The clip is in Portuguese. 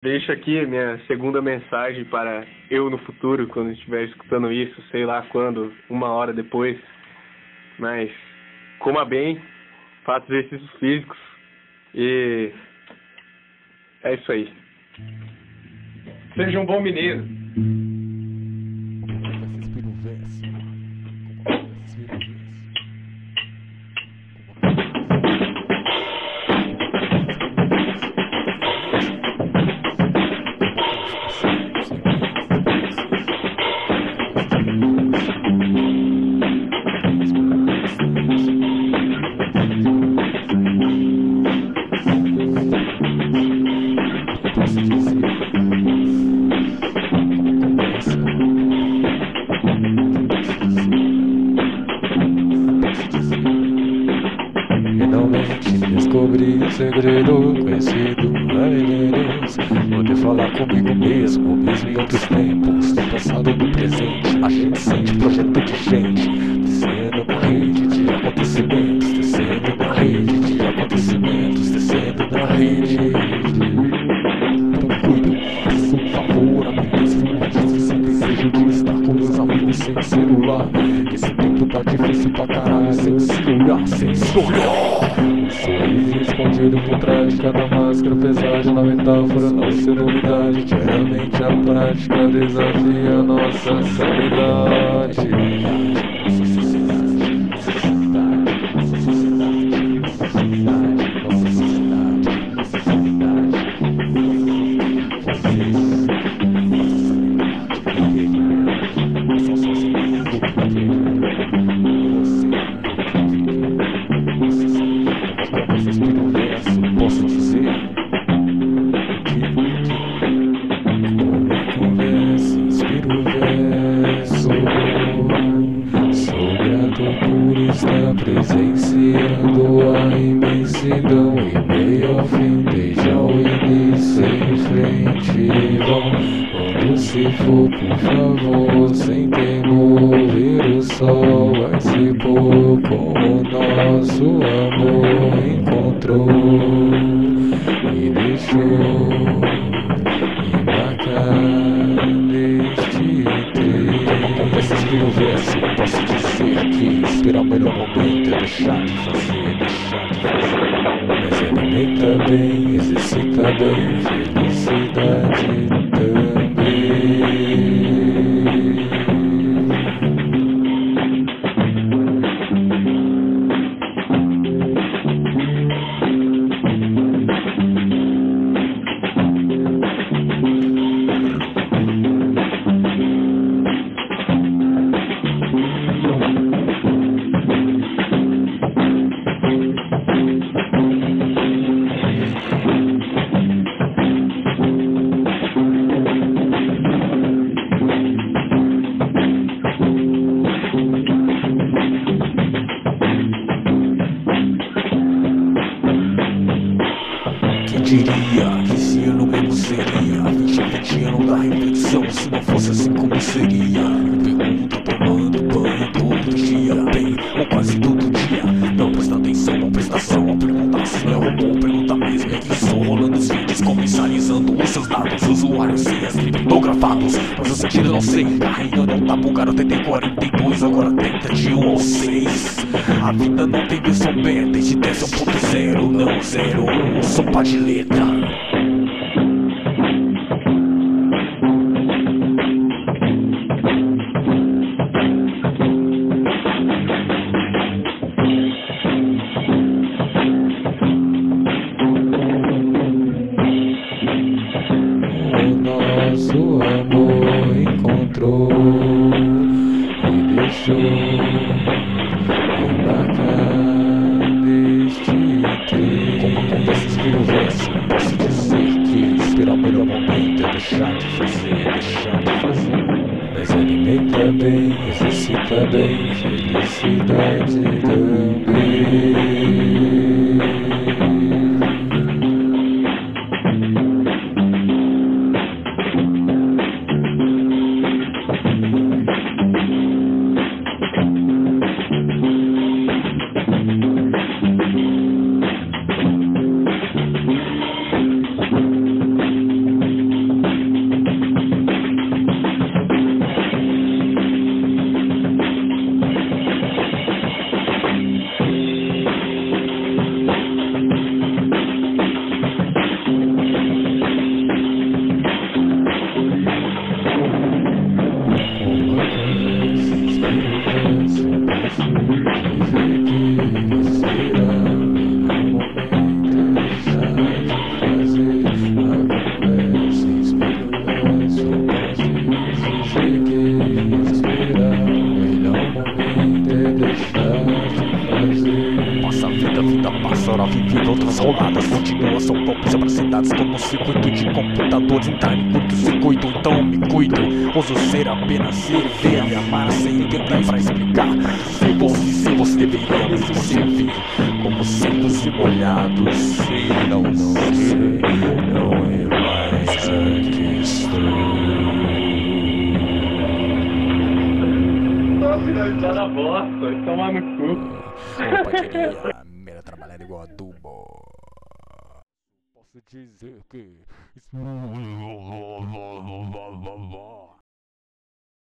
Deixo aqui a minha segunda mensagem para eu no futuro, quando estiver escutando isso, sei lá quando, 1 hora depois. Mas coma bem, faça exercícios físicos e é isso aí. Seja um bom mineiro. Finalmente descobri um segredo conhecido há milênios. Poder falar comigo mesmo em outros tempos, no passado, no presente. A gente sente projeto de gente descendo na rede de acontecimentos, descendo na rede de acontecimentos, descendo na rede. Então cuide, faça um favor a mim mesmo, sem desejo de estar com meus amigos sem celular. Esse tempo tá difícil pra caralho, sem se olhar, sem se olhar. Sorriso escondido por trás de cada máscara, pesada na metáfora, não ser novidade. Diariamente a prática desafia a nossa sanidade. Posso dizer que conversa, inspiro o verso. Sou grato por estar presenciando a imensidão e meio ao fim, desde ao início em frente vão. Quando se for, por favor, sem temor, ver o sol vai se pôr como o nosso amor encontrou e deixou embarcar neste trem. Conversas que o verso, posso dizer que esperar o melhor momento é deixar de fazer, deixar de fazer. Mas alimenta bem, exercita bem, felicidade também. Diria que esse ano mesmo seria 20 anos da reflexão, se não fosse assim como seria. Me pergunto tomando banho todo dia, bem, ou quase todo dia. Não presta atenção, não prestação a perguntar se não é robô, pergunta mesmo é que sou. Rolando os vídeos, comercializando os seus dados, usuários, senhas criptografados. Mas o sentido eu não sei, carregando um tabu, cara, eu tentei 42, agora tenta de 1 ao 6. A vida não tem versão beta, desde 10 1.0, não 0, sopa de letra. O nosso amor encontrou e deixou embarcar neste trem. Como acontece que o verso, posso dizer que esperar o melhor momento é deixar de fazer, deixar de fazer. Mas alimenta bem, exercita bem, felicidade também. roladas continuam, são poucos abracedados. Tô no circuito de computadores, entrar em curto-circuito, então me cuido. Ouso ser apenas ser, ver e amar sem ninguém pra explicar. Se você deveria mesmo servir como secos e molhados. E não sei, não é mais aqui estou. Tá na bosta, vai tomar no cu. Opa, diria, melhor trabalhar igual adubo. Posso dizer que